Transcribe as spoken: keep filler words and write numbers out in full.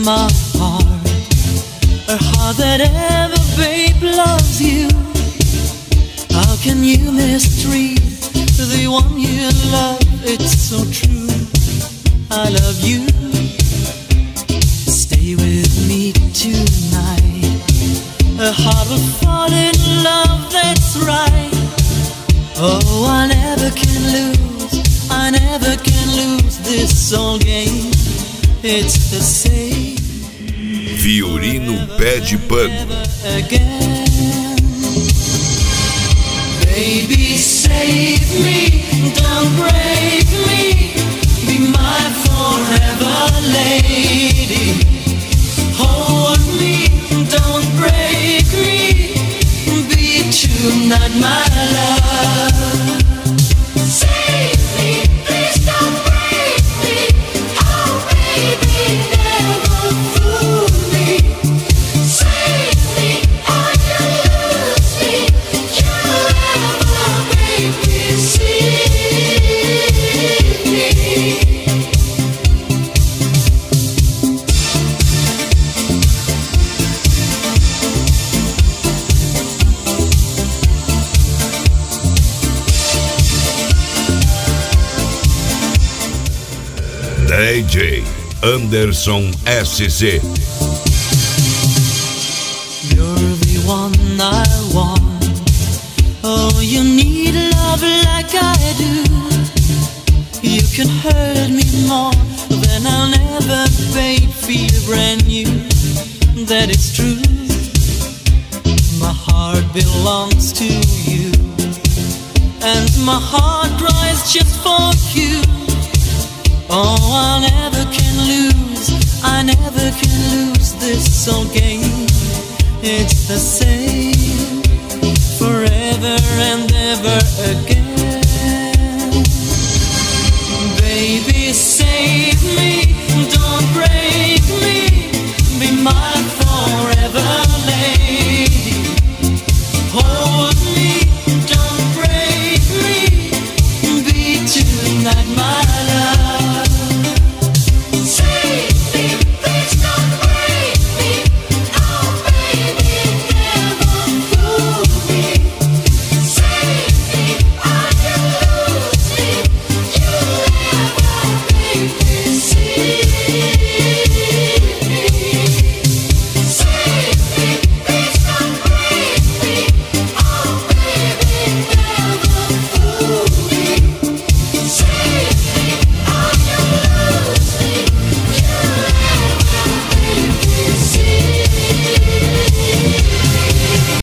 my heart, a heart that ever, babe, loves you. How can you mistreat the one you love? It's so true. I love you. Stay with me tonight. A heart will fall in love, that's right. Oh, I never can lose, I never can lose this old game. It's the same. Violino Pé de Pano. Baby, save me, don't break me. Be my forever lady. Hold me, don't break me. Be tonight my love. Save me, please don't break me. Oh baby, never fool me. Save me, or you lose me. You never make me see me. D J Anderson S C. You're the one I want. Oh, you need love like I do. You can hurt me more than I'll never, babe, feel brand new. That is true. My heart belongs to you, and my heart cries just for you. Oh, I never can lose, I never can lose this old game. It's the same forever and ever again.